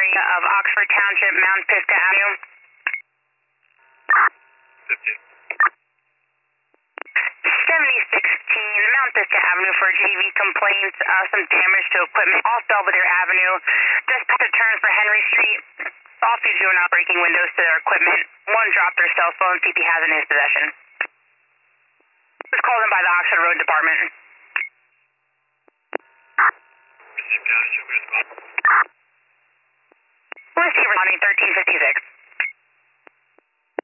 area of Oxford Township, Mount Pisgah Avenue. 7016 Mount Pisgah Avenue for GV complaints, some damage to equipment off Belvedere Avenue. Just past the turn for Henry Street. All thieves are not breaking windows to their equipment. One dropped their cell phone, CP has in his possession. This was called in by the Oxford Road Department. Receiver responding 1356.